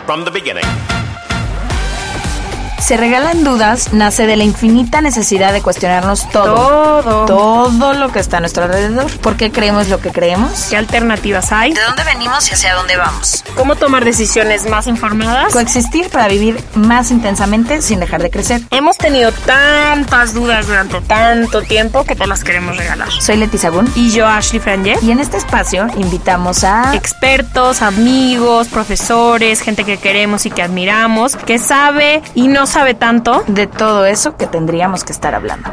from the beginning. Se regalan dudas nace de la infinita necesidad de cuestionarnos todo lo que está a nuestro alrededor. ¿Por qué creemos lo que creemos? ¿Qué alternativas hay? ¿De dónde venimos y hacia dónde vamos? ¿Cómo tomar decisiones más informadas? Coexistir para vivir más intensamente sin dejar de crecer. Hemos tenido tantas dudas durante tanto tiempo que te las queremos regalar. Soy Leti Sagún. Y yo, Ashley Franje. Y en este espacio invitamos a expertos, amigos, profesores, gente que queremos y que admiramos, que sabe y no sabe tanto de todo eso que tendríamos que estar hablando.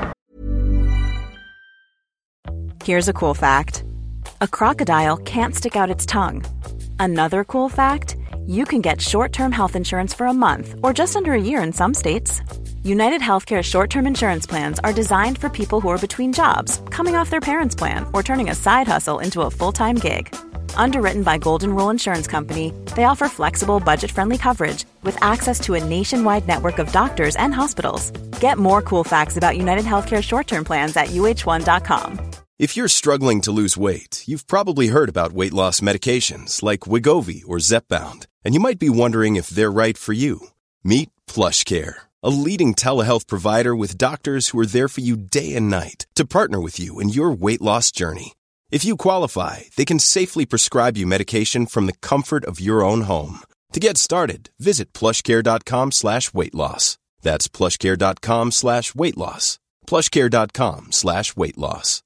Here's a cool fact. A crocodile can't stick out its tongue. Another cool fact, you can get short-term health insurance for a month or just under a year in some states. United Healthcare short-term insurance plans are designed for people who are between jobs, coming off their parents' plan, or turning a side hustle into a full-time gig. Underwritten by Golden Rule Insurance Company, they offer flexible, budget-friendly coverage with access to a nationwide network of doctors and hospitals. Get more cool facts about United Healthcare short-term plans at uh1.com. If you're struggling to lose weight, you've probably heard about weight loss medications like Wegovy or Zepbound, and you might be wondering if they're right for you. Meet PlushCare, a leading telehealth provider with doctors who are there for you day and night to partner with you in your weight loss journey. If you qualify, they can safely prescribe you medication from the comfort of your own home. To get started, visit plushcare.com/weightloss. That's plushcare.com/weightloss. plushcare.com/weightloss.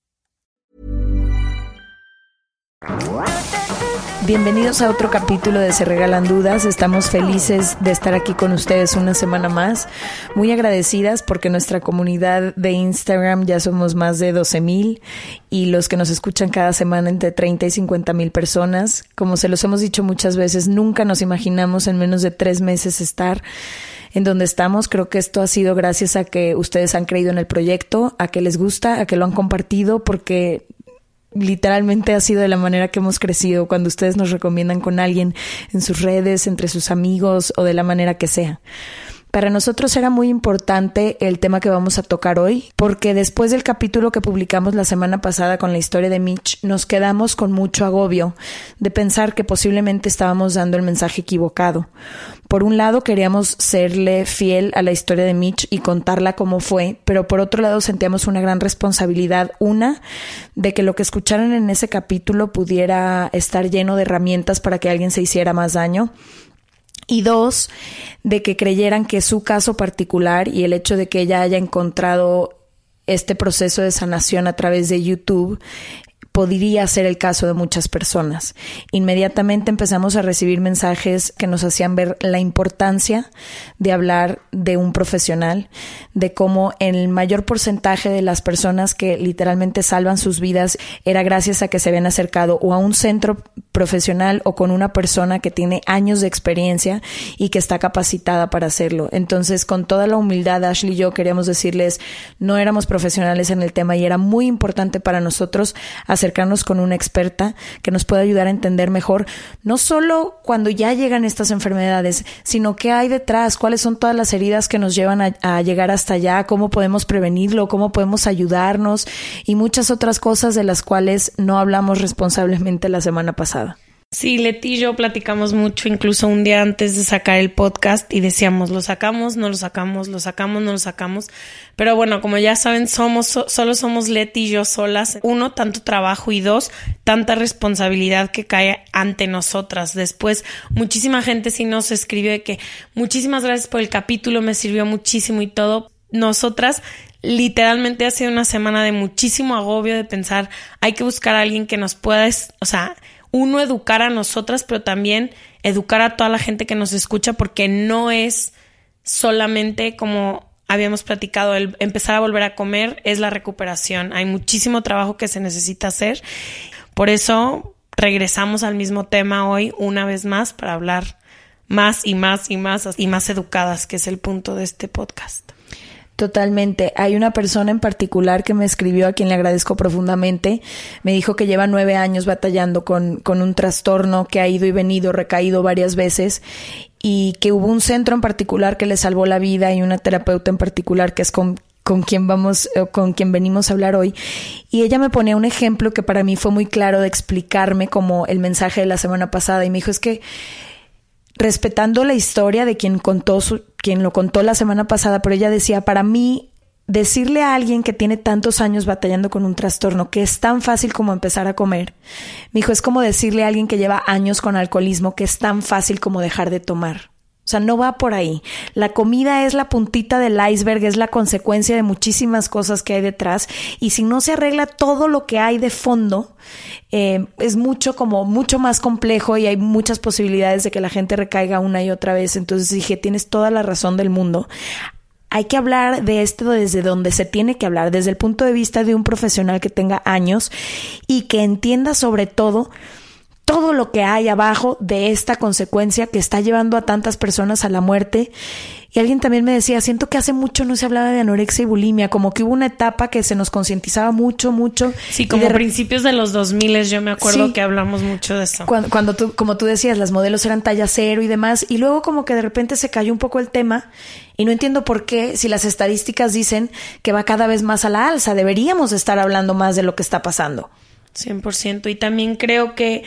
Bienvenidos a otro capítulo de Se Regalan Dudas. Estamos felices de estar aquí con ustedes una semana más. Muy agradecidas porque nuestra comunidad de Instagram ya somos más de 12,000 y los que nos escuchan cada semana entre 30 y 50,000 personas. Como se los hemos dicho muchas veces, nunca nos imaginamos en menos de 3 meses estar en donde estamos. Creo que esto ha sido gracias a que ustedes han creído en el proyecto, a que les gusta, a que lo han compartido, porque literalmente ha sido de la manera que hemos crecido, cuando ustedes nos recomiendan con alguien en sus redes, entre sus amigos o de la manera que sea. Para nosotros era muy importante el tema que vamos a tocar hoy, porque después del capítulo que publicamos la semana pasada con la historia de Mitch, nos quedamos con mucho agobio de pensar que posiblemente estábamos dando el mensaje equivocado. Por un lado, queríamos serle fiel a la historia de Mitch y contarla como fue, pero por otro lado sentíamos una gran responsabilidad, una, de que lo que escucharon en ese capítulo pudiera estar lleno de herramientas para que alguien se hiciera más daño, y 2, de que creyeran que su caso particular y el hecho de que ella haya encontrado este proceso de sanación a través de YouTube podría ser el caso de muchas personas. Inmediatamente empezamos a recibir mensajes que nos hacían ver la importancia de hablar de un profesional, de cómo el mayor porcentaje de las personas que literalmente salvan sus vidas era gracias a que se habían acercado o a un centro profesional o con una persona que tiene años de experiencia y que está capacitada para hacerlo. Entonces, con toda la humildad, Ashley y yo queríamos decirles, no éramos profesionales en el tema y era muy importante para nosotros acercarnos con una experta que nos pueda ayudar a entender mejor, no solo cuando ya llegan estas enfermedades, sino qué hay detrás, cuáles son todas las heridas que nos llevan a llegar hasta allá, cómo podemos prevenirlo, cómo podemos ayudarnos y muchas otras cosas de las cuales no hablamos responsablemente la semana pasada. Sí, Leti y yo platicamos mucho, incluso un día antes de sacar el podcast, y decíamos, lo sacamos, no lo sacamos, lo sacamos, no lo sacamos. Pero bueno, como ya saben, solo somos Leti y yo solas. 1, tanto trabajo, y 2, tanta responsabilidad que cae ante nosotras. Después, muchísima gente sí nos escribió de que muchísimas gracias por el capítulo, me sirvió muchísimo y todo. Nosotras literalmente ha sido una semana de muchísimo agobio, de pensar, hay que buscar a alguien que nos pueda, uno, educar a nosotras, pero también educar a toda la gente que nos escucha, porque no es solamente, como habíamos platicado, el empezar a volver a comer, es la recuperación. Hay muchísimo trabajo que se necesita hacer. Por eso regresamos al mismo tema hoy una vez más para hablar más y más y más y más educadas, que es el punto de este podcast. Totalmente. Hay una persona en particular que me escribió, a quien le agradezco profundamente. Me dijo que lleva 9 años batallando con un trastorno que ha ido y venido, recaído varias veces, y que hubo un centro en particular que le salvó la vida y una terapeuta en particular que es con quien venimos a hablar hoy. Y ella me ponía un ejemplo que para mí fue muy claro de explicarme como el mensaje de la semana pasada, y me dijo, es que respetando la historia de quien lo contó la semana pasada, pero ella decía, para mí, decirle a alguien que tiene tantos años batallando con un trastorno que es tan fácil como empezar a comer, me dijo, es como decirle a alguien que lleva años con alcoholismo que es tan fácil como dejar de tomar. O sea, no va por ahí. La comida es la puntita del iceberg, es la consecuencia de muchísimas cosas que hay detrás. Y si no se arregla todo lo que hay de fondo, es mucho más complejo y hay muchas posibilidades de que la gente recaiga una y otra vez. Entonces dije, tienes toda la razón del mundo. Hay que hablar de esto desde donde se tiene que hablar, desde el punto de vista de un profesional que tenga años y que entienda sobre todo lo que hay abajo de esta consecuencia que está llevando a tantas personas a la muerte. Y alguien también me decía, siento que hace mucho no se hablaba de anorexia y bulimia, como que hubo una etapa que se nos concientizaba mucho. Sí, como principios de los 2000, yo me acuerdo sí, que hablamos mucho de eso. Cuando tú, como tú decías, las modelos eran talla 0 y demás, y luego como que de repente se cayó un poco el tema, y no entiendo por qué, si las estadísticas dicen que va cada vez más a la alza, deberíamos estar hablando más de lo que está pasando. 100%, y también creo que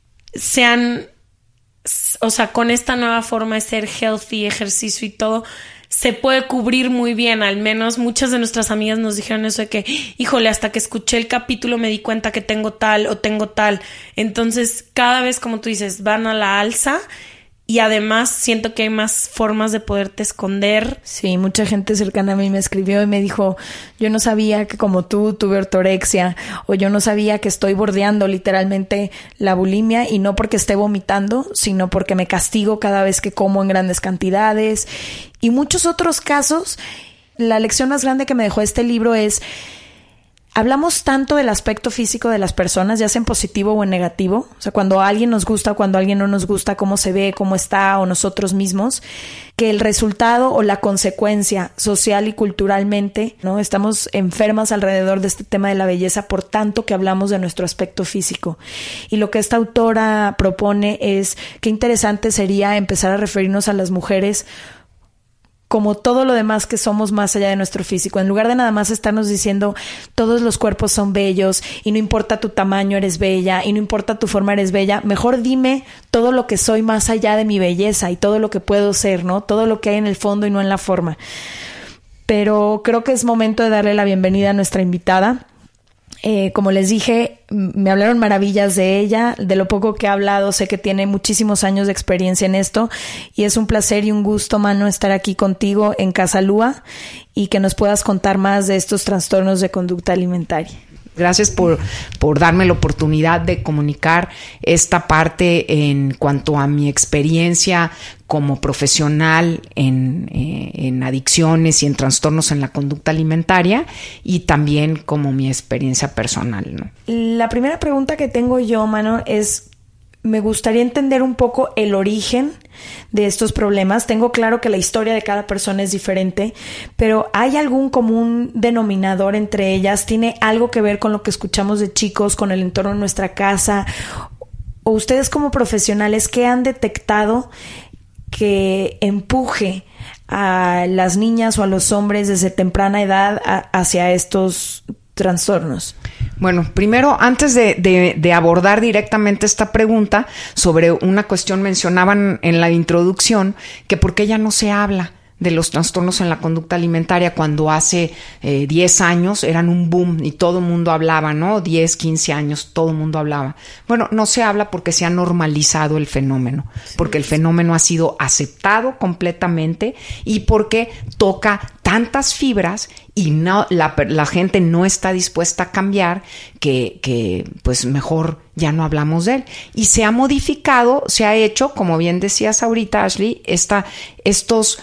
con esta nueva forma de ser healthy, ejercicio y todo, se puede cubrir muy bien. Al menos muchas de nuestras amigas nos dijeron eso de que, híjole, hasta que escuché el capítulo me di cuenta que tengo tal o tengo tal. Entonces, cada vez, como tú dices, van a la alza. Y además siento que hay más formas de poderte esconder. Sí, mucha gente cercana a mí me escribió y me dijo, yo no sabía que como tú tuve ortorexia, o yo no sabía que estoy bordeando literalmente la bulimia, y no porque esté vomitando, sino porque me castigo cada vez que como en grandes cantidades. Y muchos otros casos. La lección más grande que me dejó este libro es, hablamos tanto del aspecto físico de las personas, ya sea en positivo o en negativo. O sea, cuando a alguien nos gusta o cuando a alguien no nos gusta, cómo se ve, cómo está, o nosotros mismos, que el resultado o la consecuencia social y culturalmente, ¿no? Estamos enfermas alrededor de este tema de la belleza por tanto que hablamos de nuestro aspecto físico. Y lo que esta autora propone es, qué interesante sería empezar a referirnos a las mujeres como todo lo demás que somos más allá de nuestro físico, en lugar de nada más estarnos diciendo todos los cuerpos son bellos y no importa tu tamaño eres bella y no importa tu forma eres bella, mejor dime todo lo que soy más allá de mi belleza y todo lo que puedo ser, ¿no? Todo lo que hay en el fondo y no en la forma. Pero creo que es momento de darle la bienvenida a nuestra invitada. Como les dije, me hablaron maravillas de ella, de lo poco que ha hablado, sé que tiene muchísimos años de experiencia en esto y es un placer y un gusto, Manu, estar aquí contigo en Casa Lua y que nos puedas contar más de estos trastornos de conducta alimentaria. Gracias por darme la oportunidad de comunicar esta parte en cuanto a mi experiencia como profesional en adicciones y en trastornos en la conducta alimentaria y también como mi experiencia personal, ¿no? La primera pregunta que tengo yo, Manu, es, me gustaría entender un poco el origen de estos problemas. Tengo claro que la historia de cada persona es diferente, pero ¿hay algún común denominador entre ellas? ¿Tiene algo que ver con lo que escuchamos de chicos, con el entorno de nuestra casa? ¿O ustedes como profesionales qué han detectado que empuje a las niñas o a los hombres desde temprana edad hacia estos trastornos? Bueno, primero, antes de abordar directamente esta pregunta sobre una cuestión, mencionaban en la introducción que por qué ya no se habla de los trastornos en la conducta alimentaria cuando hace 10 años eran un boom y todo el mundo hablaba, ¿no? 10, 15 años, todo el mundo hablaba. Bueno, no se habla porque se ha normalizado el fenómeno, porque el fenómeno ha sido aceptado completamente y porque toca tantas fibras y no, la gente no está dispuesta a cambiar que pues mejor ya no hablamos de él. Y se ha modificado, se ha hecho, como bien decías ahorita, Ashley, estos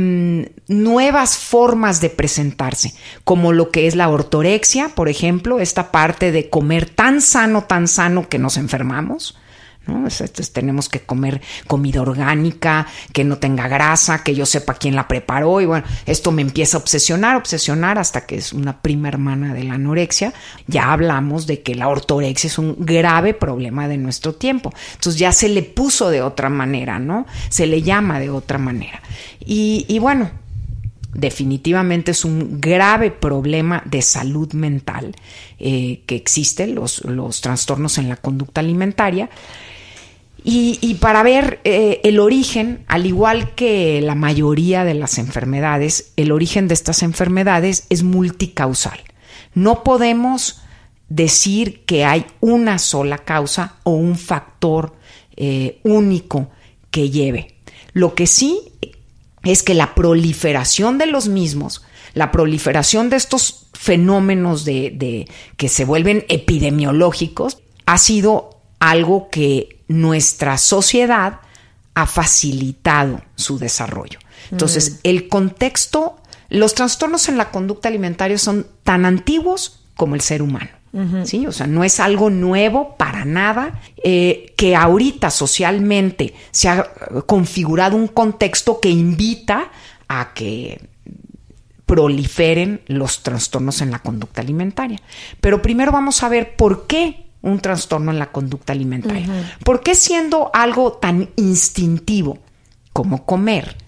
nuevas formas de presentarse, como lo que es la ortorexia, por ejemplo, esta parte de comer tan sano que nos enfermamos, ¿no? Entonces, tenemos que comer comida orgánica, que no tenga grasa, que yo sepa quién la preparó, y bueno, esto me empieza a obsesionar hasta que es una prima hermana de la anorexia. Ya hablamos de que la ortorexia es un grave problema de nuestro tiempo, entonces ya se le puso de otra manera, ¿no? Se le llama de otra manera y bueno, definitivamente es un grave problema de salud mental que existen los trastornos en la conducta alimentaria. Y para ver el origen, al igual que la mayoría de las enfermedades, el origen de estas enfermedades es multicausal. No podemos decir que hay una sola causa o un factor único que lleve. Lo que sí es que la proliferación de los mismos, la proliferación de estos fenómenos que se vuelven epidemiológicos, ha sido algo que nuestra sociedad ha facilitado su desarrollo. Entonces, el contexto, los trastornos en la conducta alimentaria son tan antiguos como el ser humano. ¿Sí? O sea, no es algo nuevo para nada, que ahorita socialmente se ha configurado un contexto que invita a que proliferen los trastornos en la conducta alimentaria. Pero primero vamos a ver por qué un trastorno en la conducta alimentaria. ¿Por qué, siendo algo tan instintivo como comer,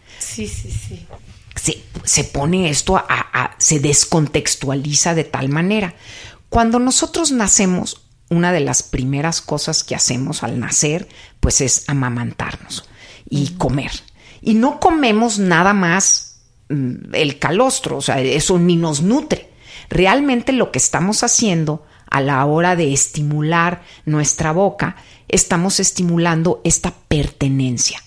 se pone esto se descontextualiza de tal manera? Cuando nosotros nacemos, una de las primeras cosas que hacemos al nacer, pues es amamantarnos y comer. Y no comemos nada más el calostro, o sea, eso ni nos nutre. Realmente lo que estamos haciendo a la hora de estimular nuestra boca, estamos estimulando esta pertenencia.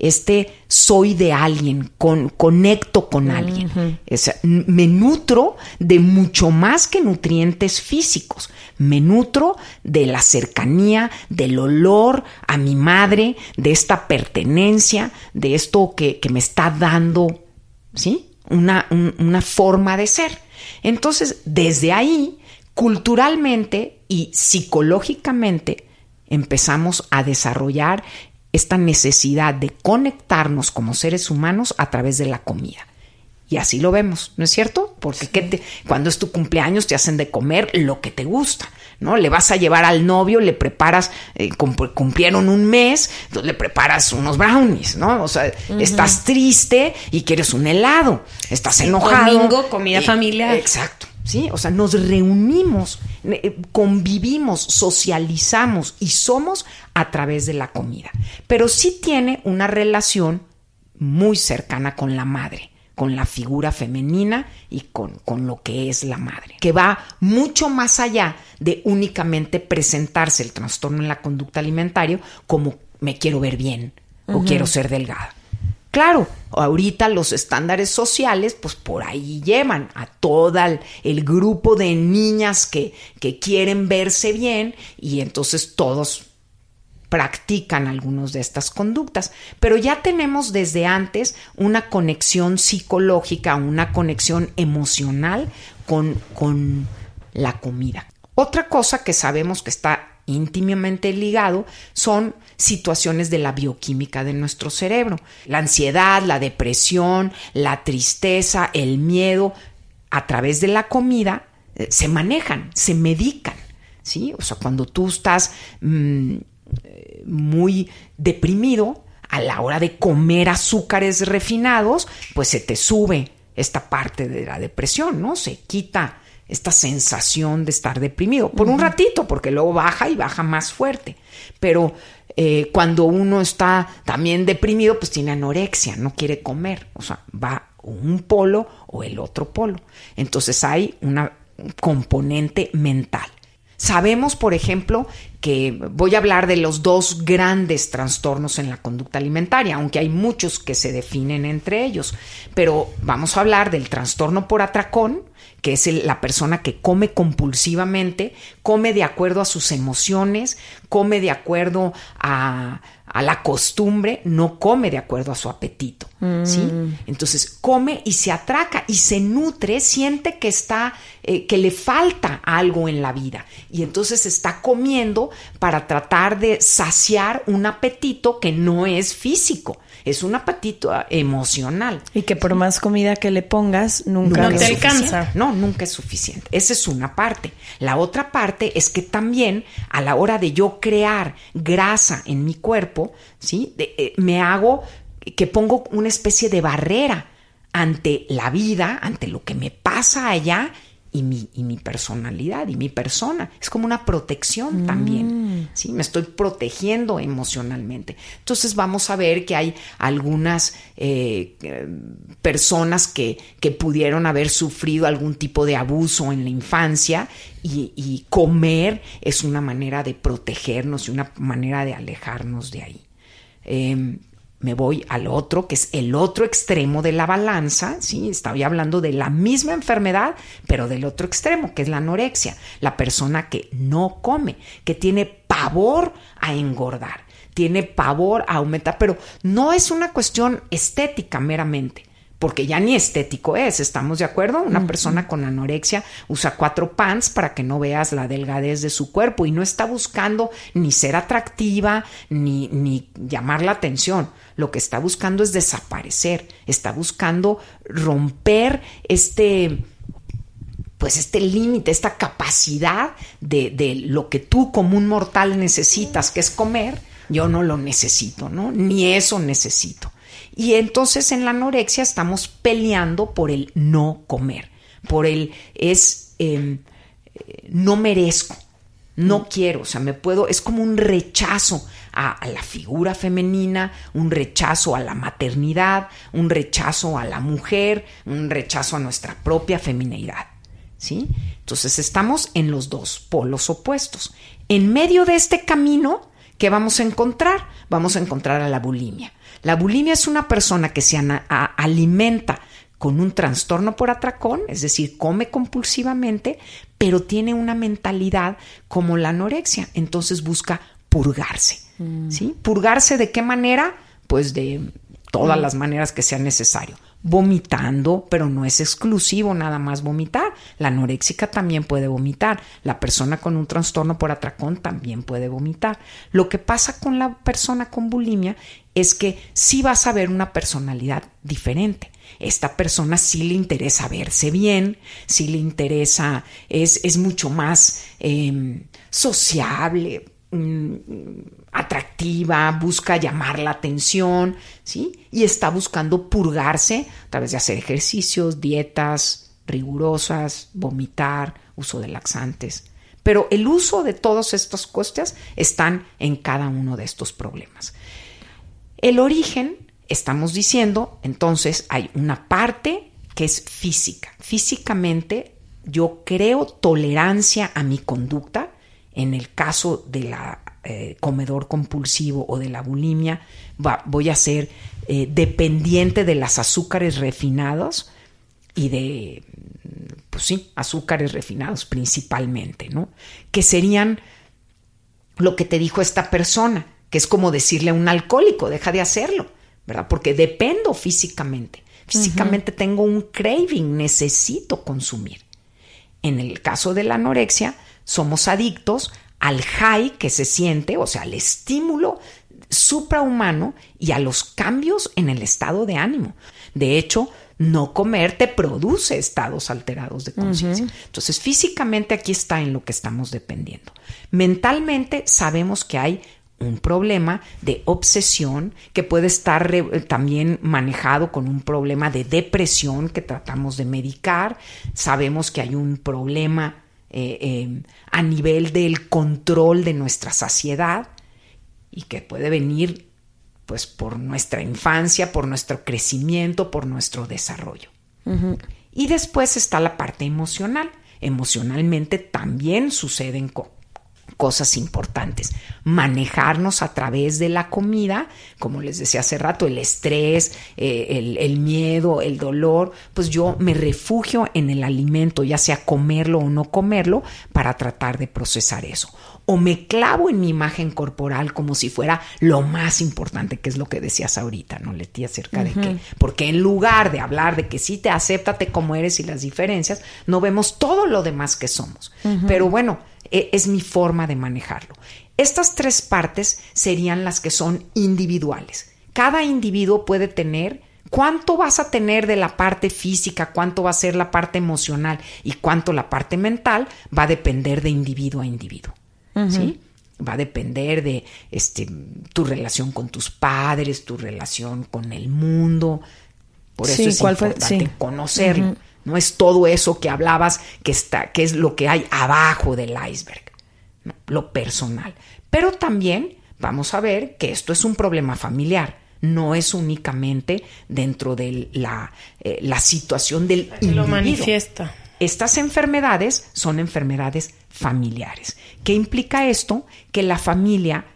Soy de alguien, conecto con alguien. Me nutro de mucho más que nutrientes físicos. Me nutro de la cercanía, del olor a mi madre, de esta pertenencia, de esto que me está dando, ¿sí? Una forma de ser. Entonces, desde ahí, culturalmente y psicológicamente, empezamos a desarrollar esta necesidad de conectarnos como seres humanos a través de la comida. Y así lo vemos, ¿no es cierto? Porque cuando es tu cumpleaños te hacen de comer lo que te gusta, ¿no? Le vas a llevar al novio, le preparas, cumplieron un mes, entonces le preparas unos brownies, ¿no? O sea, estás triste y quieres un helado, estás enojado. Domingo, comida familiar. Exacto. ¿Sí? O sea, nos reunimos, convivimos, socializamos y somos a través de la comida. Pero sí tiene una relación muy cercana con la madre, con la figura femenina y con lo que es la madre, que va mucho más allá de únicamente presentarse el trastorno en la conducta alimentaria como me quiero ver bien o quiero ser delgada. Claro, ahorita los estándares sociales, pues por ahí llevan a todo el grupo de niñas que quieren verse bien y entonces todos practican algunas de estas conductas. Pero ya tenemos desde antes una conexión psicológica, una conexión emocional con la comida. Otra cosa que sabemos que está íntimamente ligado son situaciones de la bioquímica de nuestro cerebro. La ansiedad, la depresión, la tristeza, el miedo, a través de la comida se manejan, se medican, ¿sí? O sea, cuando tú estás muy deprimido, a la hora de comer azúcares refinados, pues se te sube esta parte de la depresión, ¿no? Se quita esta sensación de estar deprimido por un ratito, porque luego baja y baja más fuerte. Pero cuando uno está también deprimido, pues tiene anorexia, no quiere comer. O sea, va un polo o el otro polo. Entonces hay un componente mental. Sabemos, por ejemplo, que voy a hablar de los dos grandes trastornos en la conducta alimentaria, aunque hay muchos que se definen entre ellos. Pero vamos a hablar del trastorno por atracón, que es la persona que come compulsivamente, come de acuerdo a sus emociones, come de acuerdo a la costumbre, no come de acuerdo a su apetito, ¿sí? Entonces come y se atraca y se nutre, siente que que le falta algo en la vida y entonces está comiendo para tratar de saciar un apetito que no es físico. Es un apetito emocional. Y que por más comida que le pongas, nunca te alcanza. No, nunca es suficiente. Esa es una parte. La otra parte es que también a la hora de yo crear grasa en mi cuerpo, ¿sí? Que pongo una especie de barrera ante la vida, ante lo que me pasa allá y mi personalidad y mi persona. Es como una protección también, ¿sí? Me estoy protegiendo emocionalmente. Entonces vamos a ver que hay algunas personas que pudieron haber sufrido algún tipo de abuso en la infancia y comer es una manera de protegernos y una manera de alejarnos de ahí. Me voy al otro, que es el otro extremo de la balanza, ¿sí? Estoy hablando de la misma enfermedad, pero del otro extremo, que es la anorexia. La persona que no come, que tiene pavor a engordar, tiene pavor a aumentar, pero no es una cuestión estética meramente, porque ya ni estético es, ¿estamos de acuerdo? Una persona con anorexia usa 4 pants para que no veas la delgadez de su cuerpo y no está buscando ni ser atractiva ni llamar la atención. Lo que está buscando es desaparecer, está buscando romper este límite, esta capacidad de lo que tú como un mortal necesitas, que es comer. Yo no lo necesito, ¿no? Ni eso necesito. Y entonces en la anorexia estamos peleando por el no comer, por el no merezco, no quiero, o sea, es como un rechazo a la figura femenina, un rechazo a la maternidad, un rechazo a la mujer, un rechazo a nuestra propia femineidad, ¿sí? Entonces estamos en los dos polos opuestos. En medio de este camino, ¿qué vamos a encontrar? Vamos a encontrar a la bulimia. La bulimia es una persona que se alimenta con un trastorno por atracón, es decir, come compulsivamente, pero tiene una mentalidad como la anorexia. Entonces busca purgarse, ¿sí? ¿Purgarse de qué manera? Pues de todas las maneras que sea necesario. Vomitando, pero no es exclusivo nada más vomitar. La anoréxica también puede vomitar. La persona con un trastorno por atracón también puede vomitar. Lo que pasa con la persona con bulimia es que sí vas a ver una personalidad diferente. Esta persona sí le interesa verse bien, sí le interesa, es mucho más sociable, atractiva, busca llamar la atención, ¿sí? Y está buscando purgarse a través de hacer ejercicios, dietas rigurosas, vomitar, uso de laxantes. Pero el uso de todas estas cosas están en cada uno de estos problemas. El origen, estamos diciendo, entonces hay una parte que es física. Físicamente yo creo tolerancia a mi conducta. En el caso de la comedor compulsivo o de la bulimia, voy a ser dependiente de los azúcares refinados y de, pues sí, azúcares refinados principalmente, ¿no? Que serían lo que te dijo esta persona, que es como decirle a un alcohólico, deja de hacerlo, ¿verdad? Porque dependo físicamente. Físicamente tengo un craving, necesito consumir. En el caso de la anorexia, somos adictos al high que se siente, o sea, al estímulo suprahumano y a los cambios en el estado de ánimo. De hecho, no comer te produce estados alterados de conciencia. Entonces, físicamente aquí está en lo que estamos dependiendo. Mentalmente sabemos que hay un problema de obsesión que puede estar también manejado con un problema de depresión que tratamos de medicar. Sabemos que hay un problema a nivel del control de nuestra saciedad y que puede venir pues por nuestra infancia, por nuestro crecimiento, por nuestro desarrollo. Y después está la parte emocional. Emocionalmente también suceden cosas importantes. Manejarnos a través de la comida, como les decía hace rato, el estrés, el miedo, el dolor, pues yo me refugio en el alimento, ya sea comerlo o no comerlo, para tratar de procesar eso. O me clavo en mi imagen corporal como si fuera lo más importante, que es lo que decías ahorita, ¿no, Leti? Acerca de que, porque en lugar de hablar de que sí te acéptate como eres y las diferencias, no vemos todo lo demás que somos. Pero bueno, es mi forma de manejarlo. Estas 3 partes serían las que son individuales. Cada individuo puede tener, ¿cuánto vas a tener de la parte física? ¿Cuánto va a ser la parte emocional? Y cuánto la parte mental va a depender de individuo a individuo. ¿Sí? Va a depender de tu relación con tus padres, tu relación con el mundo. Por eso es importante conocerlo. No es todo eso que hablabas que es lo que hay abajo del iceberg, ¿no? Lo personal. Pero también vamos a ver que esto es un problema familiar. No es únicamente dentro de la situación del individuo. Lo manifiesta. Estas enfermedades son enfermedades familiares. ¿Qué implica esto? Que la familia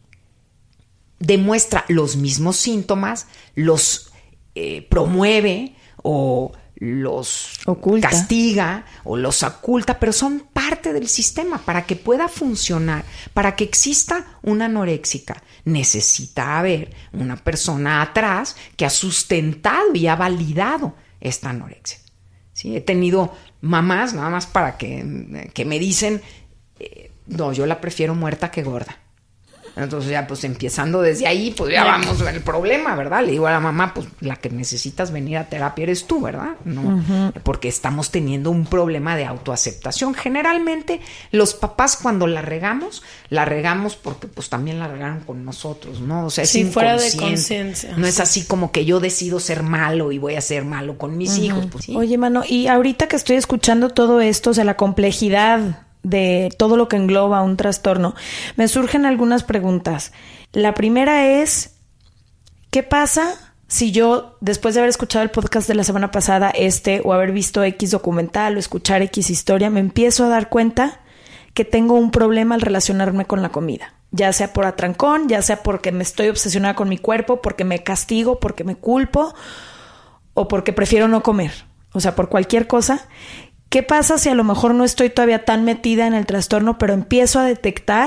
demuestra los mismos síntomas, los promueve o los oculta, castiga o los oculta, pero son parte del sistema. Para que pueda funcionar, para que exista una anoréxica, necesita haber una persona atrás que ha sustentado y ha validado esta anorexia. ¿Sí? He tenido mamás, nada más para que me dicen, no, yo la prefiero muerta que gorda. Entonces ya pues empezando desde ahí, pues ya vamos al problema, ¿verdad? Le digo a la mamá, pues la que necesitas venir a terapia eres tú, ¿verdad? No, porque estamos teniendo un problema de autoaceptación. Generalmente los papás cuando la regamos porque pues también la regaron con nosotros, ¿no? O sea, es inconsciente. Fuera de conciencia. No es así como que yo decido ser malo y voy a ser malo con mis hijos. Pues, ¿sí? Oye, mano, y ahorita que estoy escuchando todo esto, o sea, la complejidad de todo lo que engloba un trastorno, me surgen algunas preguntas. La primera es, ¿qué pasa si yo, después de haber escuchado el podcast de la semana pasada, o haber visto X documental o escuchar X historia, me empiezo a dar cuenta que tengo un problema al relacionarme con la comida? Ya sea por atrancón, ya sea porque me estoy obsesionada con mi cuerpo, porque me castigo, porque me culpo o porque prefiero no comer. O sea, por cualquier cosa. ¿Qué pasa si a lo mejor no estoy todavía tan metida en el trastorno, pero empiezo a detectar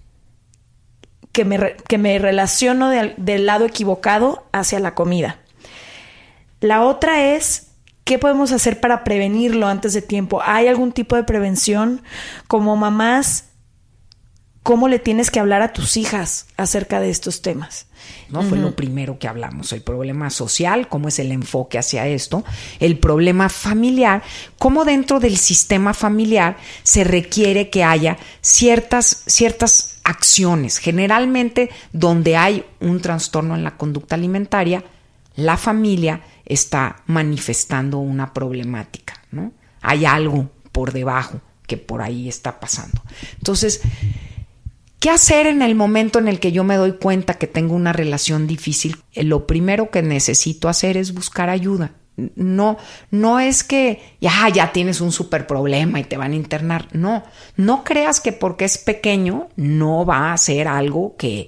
que me relaciono del lado equivocado hacia la comida? La otra es, ¿qué podemos hacer para prevenirlo antes de tiempo? ¿Hay algún tipo de prevención? Como mamás, ¿cómo le tienes que hablar a tus hijas acerca de estos temas? ¿No? Fue lo primero que hablamos, el problema social, cómo es el enfoque hacia esto, el problema familiar, cómo dentro del sistema familiar se requiere que haya ciertas acciones. Generalmente donde hay un trastorno en la conducta alimentaria, la familia está manifestando una problemática, ¿no? Hay algo por debajo que por ahí está pasando. Entonces, ¿qué hacer en el momento en el que yo me doy cuenta que tengo una relación difícil? Lo primero que necesito hacer es buscar ayuda. No es que ya tienes un súper problema y te van a internar. No creas que porque es pequeño no va a ser algo que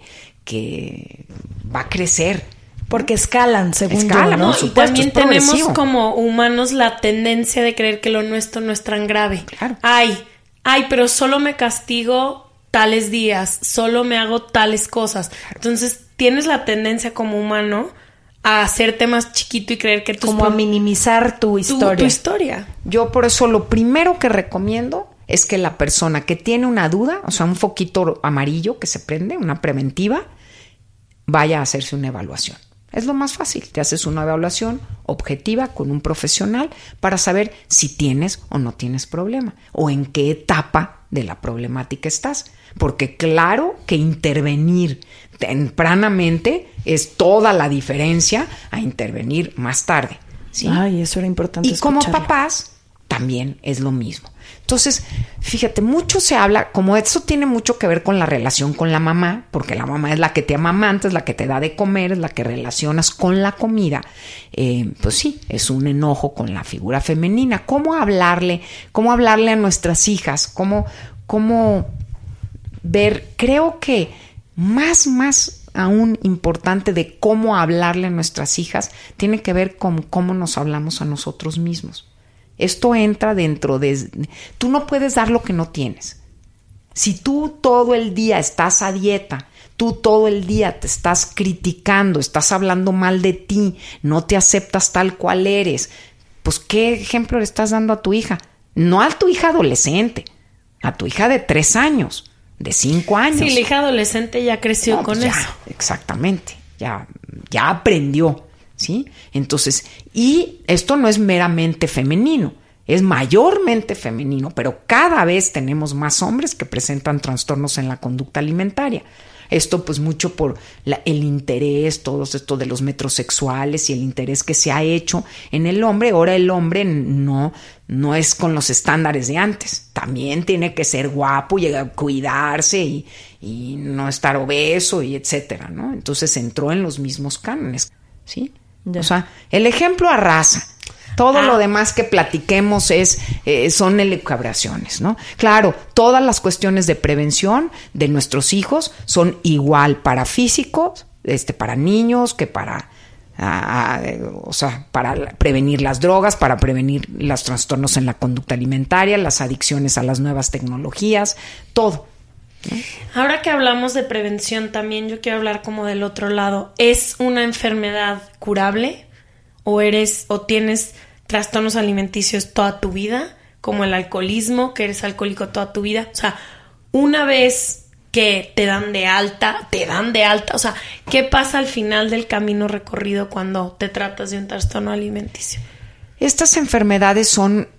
va a crecer. Porque escalan, según yo, ¿no? Y también tenemos como humanos la tendencia de creer que lo nuestro no es tan grave. Claro. Ay, pero solo me castigo tales días, solo me hago tales cosas. Entonces tienes la tendencia como humano a hacerte más chiquito y creer que como a minimizar tu historia. Tu historia. Yo por eso lo primero que recomiendo es que la persona que tiene una duda, o sea, un foquito amarillo que se prende, una preventiva, vaya a hacerse una evaluación. Es lo más fácil. Te haces una evaluación objetiva con un profesional para saber si tienes o no tienes problema o en qué etapa de la problemática estás. Porque claro que intervenir tempranamente es toda la diferencia a intervenir más tarde, ¿sí? Ay, eso era importante. Y como escucharlo. papás también es lo mismo. Entonces, fíjate, mucho se habla, como eso tiene mucho que ver con la relación con la mamá, porque la mamá es la que te amamanta, es la que te da de comer, es la que relacionas con la comida. Pues sí, es un enojo con la figura femenina. ¿Cómo hablarle a nuestras hijas? ¿Cómo ver? Creo que más aún importante de cómo hablarle a nuestras hijas tiene que ver con cómo nos hablamos a nosotros mismos. Esto entra dentro de... Tú no puedes dar lo que no tienes. Si tú todo el día estás a dieta, tú todo el día te estás criticando, estás hablando mal de ti, no te aceptas tal cual eres, pues ¿qué ejemplo le estás dando a tu hija? No a tu hija adolescente, a tu hija de 3 años, de 5 años. Sí, la hija adolescente ya creció con ya, eso. Exactamente, ya aprendió. ¿Sí? Entonces, y esto no es meramente femenino, es mayormente femenino, pero cada vez tenemos más hombres que presentan trastornos en la conducta alimentaria. Esto pues mucho por el interés, todo esto de los metrosexuales y el interés que se ha hecho en el hombre. Ahora el hombre no es con los estándares de antes. También tiene que ser guapo y cuidarse y no estar obeso y etcétera, ¿no? Entonces entró en los mismos cánones, ¿sí? Ya. O sea, el ejemplo arrasa. Todo lo demás que platiquemos son elucubraciones, ¿no? Claro, todas las cuestiones de prevención de nuestros hijos son igual para físicos, para niños, que para prevenir las drogas, para prevenir los trastornos en la conducta alimentaria, las adicciones a las nuevas tecnologías, todo. ¿No? Ahora que hablamos de prevención también, yo quiero hablar como del otro lado. ¿Es una enfermedad curable o tienes trastornos alimenticios toda tu vida, como el alcoholismo, que eres alcohólico toda tu vida? O sea, una vez que te dan de alta, o sea, ¿qué pasa al final del camino recorrido cuando te tratas de un trastorno alimenticio? Estas enfermedades son,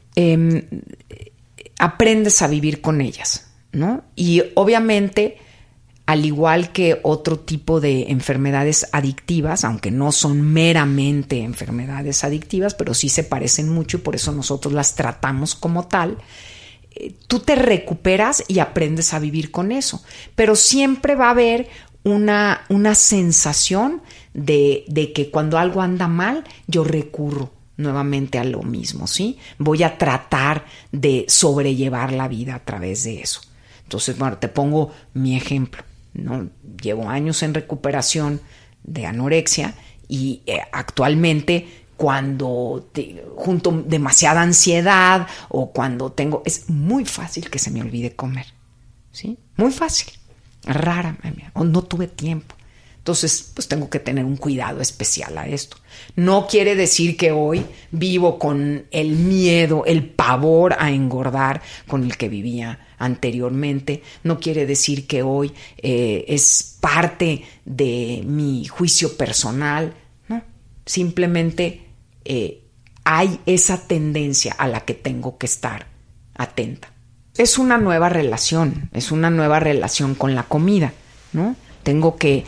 aprendes a vivir con ellas, ¿no? Y obviamente, al igual que otro tipo de enfermedades adictivas, aunque no son meramente enfermedades adictivas, pero sí se parecen mucho y por eso nosotros las tratamos como tal, tú te recuperas y aprendes a vivir con eso. Pero siempre va a haber una sensación de que cuando algo anda mal, yo recurro nuevamente a lo mismo, ¿sí? Voy a tratar de sobrellevar la vida a través de eso. Entonces, bueno, te pongo mi ejemplo, ¿no? Llevo años en recuperación de anorexia y actualmente cuando junto demasiada ansiedad o cuando es muy fácil que se me olvide comer, ¿sí? Muy fácil, rara, o no tuve tiempo. Entonces, pues tengo que tener un cuidado especial a esto. No quiere decir que hoy vivo con el miedo, el pavor a engordar con el que vivía anteriormente. No quiere decir que hoy es parte de mi juicio personal, ¿no? Simplemente hay esa tendencia a la que tengo que estar atenta. Es una nueva relación con la comida, ¿no? Tengo que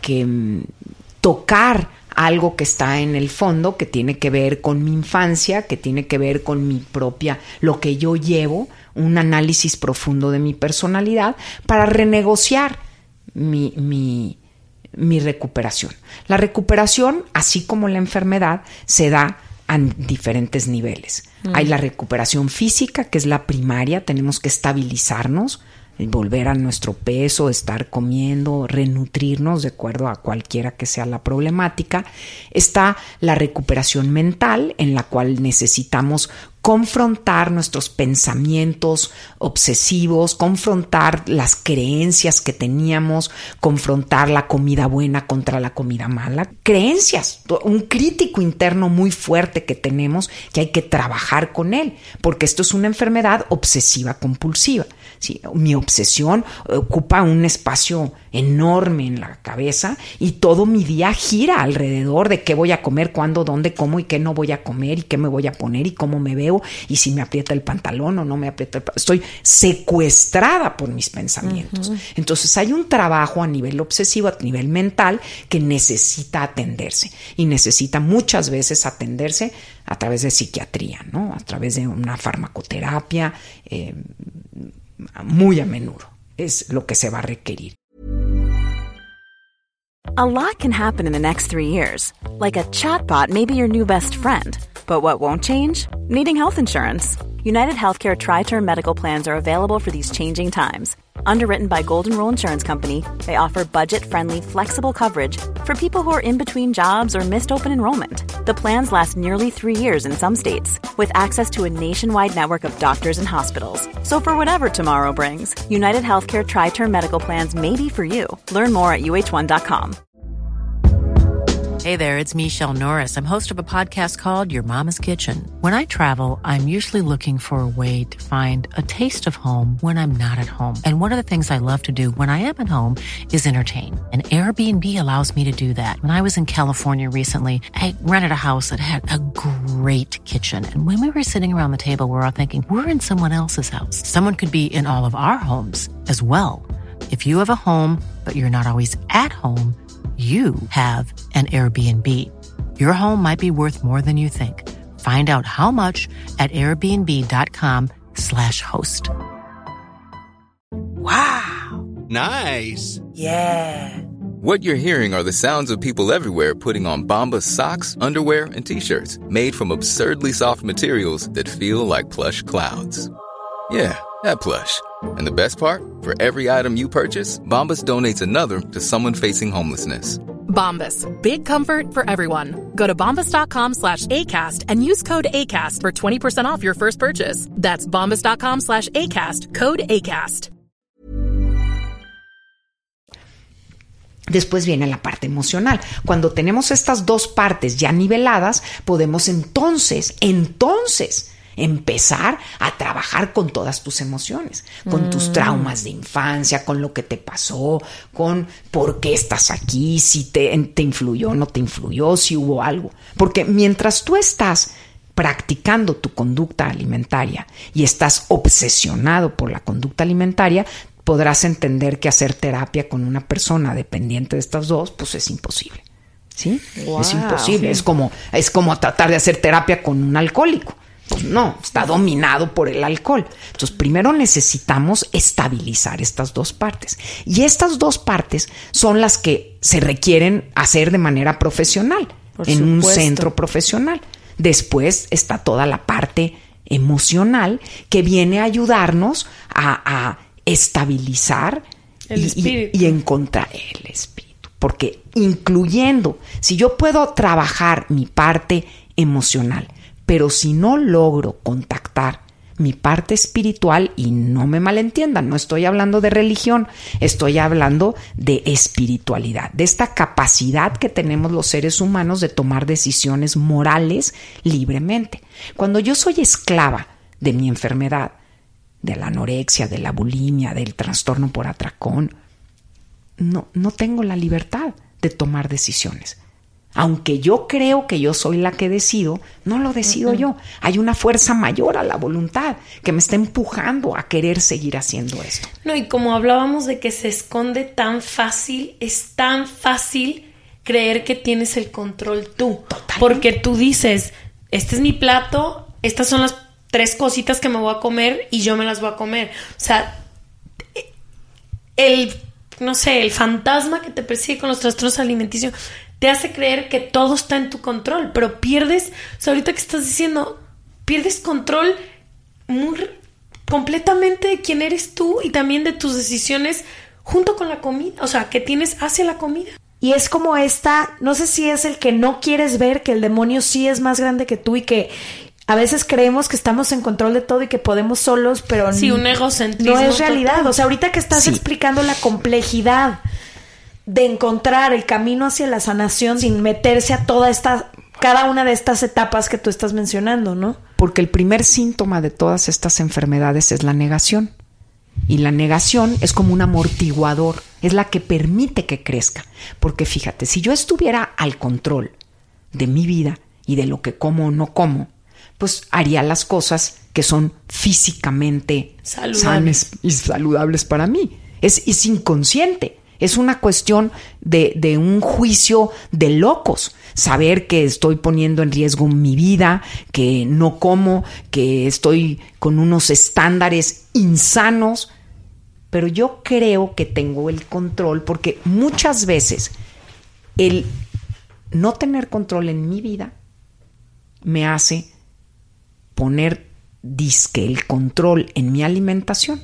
tocar algo que está en el fondo, que tiene que ver con mi infancia, que tiene que ver con mi propia, lo que yo llevo, un análisis profundo de mi personalidad para renegociar mi recuperación. La recuperación, así como la enfermedad, se da a diferentes niveles. Hay la recuperación física, que es la primaria, tenemos que estabilizarnos, volver a nuestro peso, estar comiendo, renutrirnos de acuerdo a cualquiera que sea la problemática. Está la recuperación mental, en la cual necesitamos confrontar nuestros pensamientos obsesivos, confrontar las creencias que teníamos, confrontar la comida buena contra la comida mala. Creencias, un crítico interno muy fuerte que tenemos que hay que trabajar con él, porque esto es una enfermedad obsesiva compulsiva. Sí, mi obsesión ocupa un espacio enorme en la cabeza y todo mi día gira alrededor de qué voy a comer, cuándo, dónde, cómo y qué no voy a comer y qué me voy a poner y cómo me veo y si me aprieta el pantalón o no me aprieta el pantalón. Estoy secuestrada por mis pensamientos. Entonces hay un trabajo a nivel obsesivo, a nivel mental, que necesita atenderse y necesita muchas veces atenderse a través de psiquiatría, ¿no? A través de una farmacoterapia, muy a menudo es lo que se va a requerir. A lot can happen in the next 3 years. Like a chatbot may be your new best friend. But what won't change? Needing health insurance. United Healthcare Tri-Term Medical Plans are available for these changing times. Underwritten by Golden Rule Insurance Company, they offer budget-friendly, flexible coverage for people who are in between jobs or missed open enrollment. The plans last nearly 3 years in some states, with access to a nationwide network of doctors and hospitals. So for whatever tomorrow brings, United Healthcare Tri-Term Medical Plans may be for you. Learn more at uh1.com. Hey there, it's Michelle Norris. I'm host of a podcast called Your Mama's Kitchen. When I travel, I'm usually looking for a way to find a taste of home when I'm not at home. And one of the things I love to do when I am at home is entertain. And Airbnb allows me to do that. When I was in California recently, I rented a house that had a great kitchen. And when we were sitting around the table, we're all thinking, we're in someone else's house. Someone could be in all of our homes as well. If you have a home, but you're not always at home, you have an Airbnb. Your home might be worth more than you think. Find out how much at airbnb.com/host. Wow. Nice. Yeah. What you're hearing are the sounds of people everywhere putting on Bombas socks, underwear, and T-shirts made from absurdly soft materials that feel like plush clouds. Yeah, that plush. And the best part? For every item you purchase, Bombas donates another to someone facing homelessness. Bombas. Big comfort for everyone. Go to bombas.com/ACAST and use code ACAST for 20% off your first purchase. That's bombas.com/ACAST. Code ACAST. Después viene la parte emocional. Cuando tenemos estas dos partes ya niveladas, podemos entonces empezar a trabajar con todas tus emociones, con tus traumas de infancia, con lo que te pasó, con por qué estás aquí, si te influyó, no te influyó, si hubo algo. Porque mientras tú estás practicando tu conducta alimentaria y estás obsesionado por la conducta alimentaria, podrás entender que hacer terapia con una persona dependiente de estas dos, pues es imposible. ¿Sí? Wow, es imposible. Sí. Es como tratar de hacer terapia con un alcohólico. Pues no, está dominado por el alcohol. Entonces, primero necesitamos estabilizar estas dos partes. Y estas dos partes son las que se requieren hacer de manera profesional, en un centro profesional. Después está toda la parte emocional que viene a ayudarnos a estabilizar y encontrar el espíritu. Porque incluyendo, si yo puedo trabajar mi parte emocional, pero si no logro contactar mi parte espiritual, y no me malentiendan, no estoy hablando de religión, estoy hablando de espiritualidad, de esta capacidad que tenemos los seres humanos de tomar decisiones morales libremente. Cuando yo soy esclava de mi enfermedad, de la anorexia, de la bulimia, del trastorno por atracón, no tengo la libertad de tomar decisiones. Aunque yo creo que yo soy la que decido, no lo decido yo. Hay una fuerza mayor a la voluntad que me está empujando a querer seguir haciendo esto. No, y como hablábamos de que se esconde tan fácil, es tan fácil creer que tienes el control tú. Totalmente. Porque tú dices, este es mi plato, estas son las 3 cositas que me voy a comer y yo me las voy a comer. O sea, el fantasma que te persigue con los trastornos alimenticios te hace creer que todo está en tu control, pero pierdes, o sea, ahorita que estás diciendo, pierdes control completamente de quién eres tú y también de tus decisiones junto con la comida, o sea, que tienes hacia la comida. Y es como no sé si es el que no quieres ver, que el demonio sí es más grande que tú y que a veces creemos que estamos en control de todo y que podemos solos, pero sí, un egocentrismo no es realidad. Total. O sea, ahorita que estás explicando la complejidad de encontrar el camino hacia la sanación sin meterse a cada una de estas etapas que tú estás mencionando, ¿no? Porque el primer síntoma de todas estas enfermedades es la negación. Y la negación es como un amortiguador, es la que permite que crezca. Porque fíjate, si yo estuviera al control de mi vida y de lo que como o no como, pues haría las cosas que son físicamente sanas y saludables para mí. Es inconsciente. Es una cuestión de un juicio de locos. Saber que estoy poniendo en riesgo mi vida, que no como, que estoy con unos estándares insanos. Pero yo creo que tengo el control porque muchas veces el no tener control en mi vida me hace poner dizque el control en mi alimentación.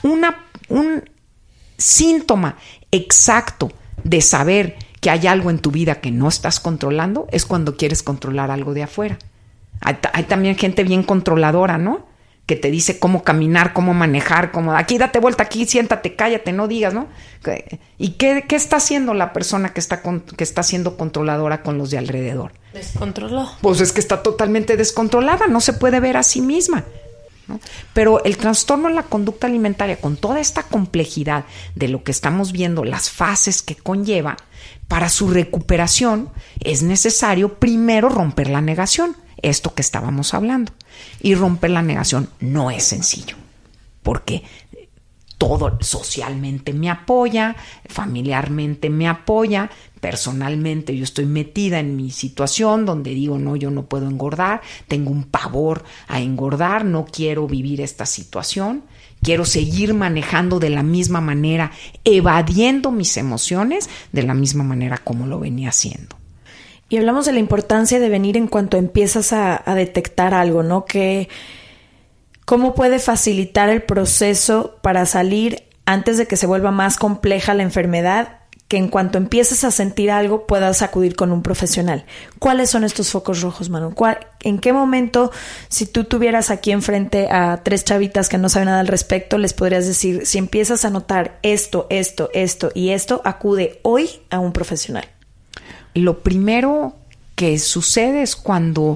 Un síntoma exacto de saber que hay algo en tu vida que no estás controlando es cuando quieres controlar algo de afuera. Hay también gente bien controladora, ¿no? Que te dice cómo caminar, cómo manejar, cómo aquí date vuelta, aquí siéntate, cállate, no digas, ¿no? ¿Y qué está haciendo la persona que está siendo controladora con los de alrededor? Descontroló. Pues es que está totalmente descontrolada, no se puede ver a sí misma, ¿no? Pero el trastorno en la conducta alimentaria, con toda esta complejidad de lo que estamos viendo, las fases que conlleva, para su recuperación es necesario primero romper la negación, esto que estábamos hablando. Y romper la negación no es sencillo, porque todo socialmente me apoya, familiarmente me apoya, personalmente yo estoy metida en mi situación donde digo, no, yo no puedo engordar, tengo un pavor a engordar, no quiero vivir esta situación, quiero seguir manejando de la misma manera, evadiendo mis emociones de la misma manera como lo venía haciendo. Y hablamos de la importancia de venir en cuanto empiezas a detectar algo, ¿no? Que cómo puede facilitar el proceso para salir antes de que se vuelva más compleja la enfermedad, que en cuanto empieces a sentir algo puedas acudir con un profesional. ¿Cuáles son estos focos rojos, Manu? ¿En qué momento, si tú tuvieras aquí enfrente a 3 chavitas que no saben nada al respecto, les podrías decir, si empiezas a notar esto y esto, acude hoy a un profesional? Lo primero que sucede es cuando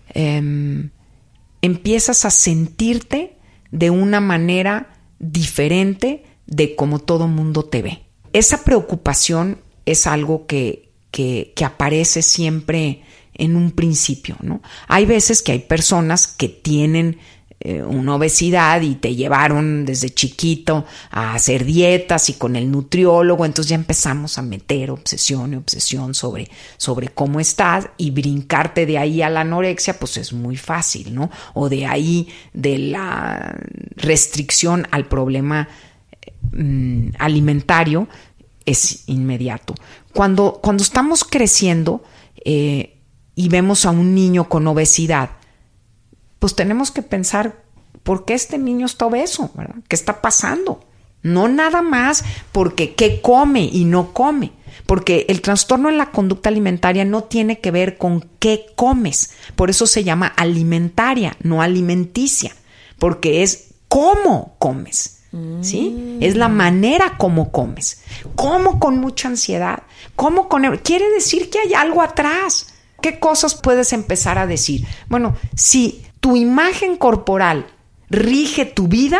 empiezas a sentirte de una manera diferente de como todo mundo te ve. Esa preocupación es algo que aparece siempre en un principio, ¿no? Hay veces que hay personas que tienen una obesidad y te llevaron desde chiquito a hacer dietas y con el nutriólogo, entonces ya empezamos a meter obsesión sobre cómo estás, y brincarte de ahí a la anorexia pues es muy fácil, ¿no? O de ahí de la restricción al problema alimentario es inmediato. Cuando estamos creciendo y vemos a un niño con obesidad, pues tenemos que pensar, ¿por qué este niño está obeso? ¿Verdad? ¿Qué está pasando? No nada más porque qué come y no come, porque el trastorno en la conducta alimentaria no tiene que ver con qué comes, por eso se llama alimentaria, no alimenticia, porque es cómo comes. ¿Sí? Es la manera como comes. Como con mucha ansiedad, como con... Quiere decir que hay algo atrás. ¿Qué cosas puedes empezar a decir? Bueno, si tu imagen corporal rige tu vida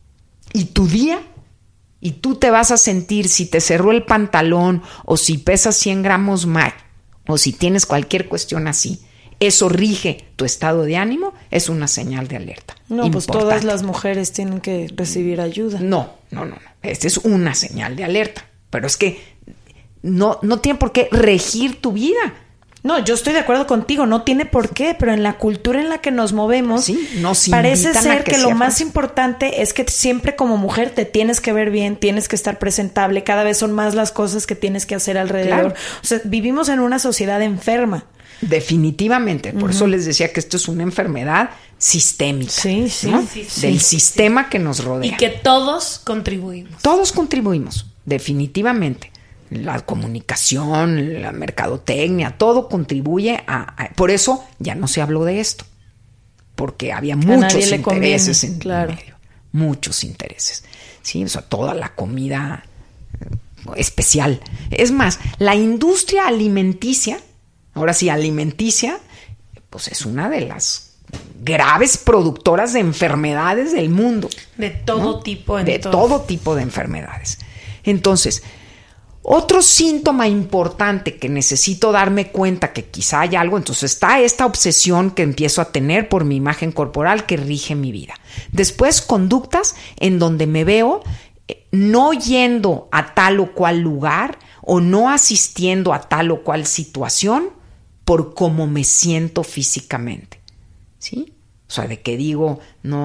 y tu día, y tú te vas a sentir si te cerró el pantalón o si pesas 100 gramos más o si tienes cualquier cuestión así, eso rige tu estado de ánimo, es una señal de alerta. No, importante. Pues todas las mujeres tienen que recibir ayuda. No. Esta es una señal de alerta. Pero es que no tiene por qué regir tu vida. No, yo estoy de acuerdo contigo, no tiene por qué, pero en la cultura en la que nos movemos, sí, parece ser que lo más importante es que siempre como mujer te tienes que ver bien, tienes que estar presentable, cada vez son más las cosas que tienes que hacer alrededor. Claro. O sea, vivimos en una sociedad enferma. Definitivamente, por eso les decía que esto es una enfermedad sistémica, sí, ¿no? Del sistema que nos rodea. Y que todos contribuimos. Todos contribuimos, definitivamente. La comunicación, la mercadotecnia, todo contribuye por eso ya no se habló de esto, porque había muchos intereses en medio, muchos intereses, ¿sí? O sea, toda la comida especial. Es más, la industria alimenticia, ahora sí, alimenticia, pues es una de las graves productoras de enfermedades del mundo. De todo, ¿no? Tipo. De todo tipo de enfermedades. Entonces, otro síntoma importante que necesito darme cuenta que quizá hay algo, entonces está esta obsesión que empiezo a tener por mi imagen corporal que rige mi vida. Después, conductas en donde me veo no yendo a tal o cual lugar o no asistiendo a tal o cual situación por cómo me siento físicamente, ¿sí? O sea, de que digo,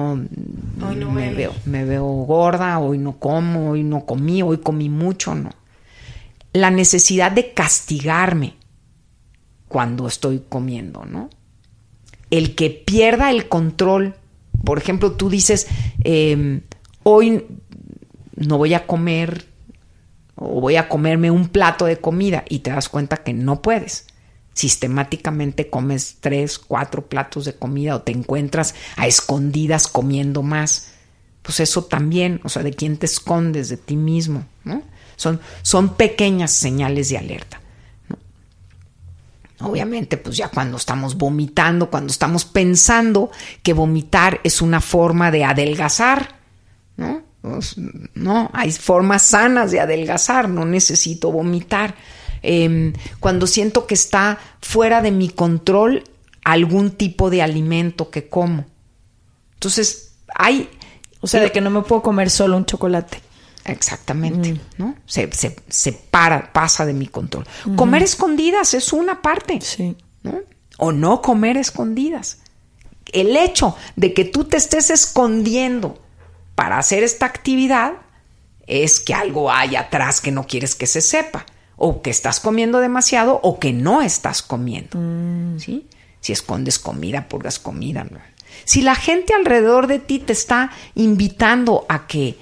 me veo gorda, hoy no como, hoy no comí, hoy comí mucho, no. La necesidad de castigarme cuando estoy comiendo, ¿no? El que pierda el control. Por ejemplo, tú dices, hoy no voy a comer o voy a comerme un plato de comida y te das cuenta que no puedes. Sistemáticamente comes 3, 4 platos de comida o te encuentras a escondidas comiendo más. Pues eso también, o sea, ¿de quién te escondes? De ti mismo, ¿no? Son pequeñas señales de alerta, ¿no? Obviamente, pues ya cuando estamos vomitando, cuando estamos pensando que vomitar es una forma de adelgazar, ¿no? Pues, no, hay formas sanas de adelgazar, no necesito vomitar. Cuando siento que está fuera de mi control algún tipo de alimento que como. Entonces, O sea, de que no me puedo comer solo un chocolate. Exactamente, ¿no? Se pasa de mi control. Comer escondidas es una parte, ¿no? O no comer escondidas. El hecho de que tú te estés escondiendo para hacer esta actividad es que algo hay atrás que no quieres que se sepa, o que estás comiendo demasiado o que no estás comiendo, ¿sí? Si escondes comida, purgas comida, ¿no? Si la gente alrededor de ti te está invitando a que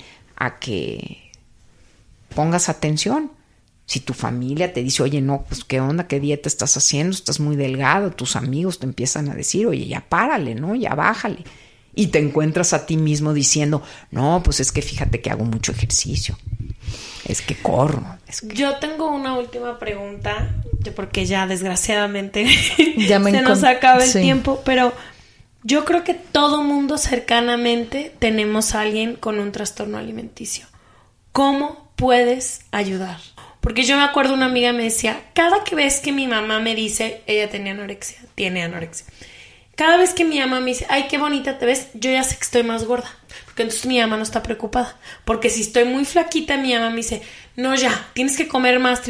pongas atención, si tu familia te dice, oye, no, pues qué onda, qué dieta estás haciendo, estás muy delgado, tus amigos te empiezan a decir, oye, ya párale, ¿no? Ya bájale. Y te encuentras a ti mismo diciendo, no, pues es que fíjate que hago mucho ejercicio, es que corro. Yo tengo una última pregunta, porque ya desgraciadamente se nos acaba el tiempo, pero yo creo que todo mundo cercanamente tenemos a alguien con un trastorno alimenticio. ¿Cómo puedes ayudar? Porque yo me acuerdo, una amiga me decía, cada vez que mi mamá me dice, ella tiene anorexia. Cada vez que mi mamá me dice, ay, qué bonita te ves, yo ya sé que estoy más gorda. Porque entonces mi mamá no está preocupada. Porque si estoy muy flaquita, mi mamá me dice, no, ya, tienes que comer más.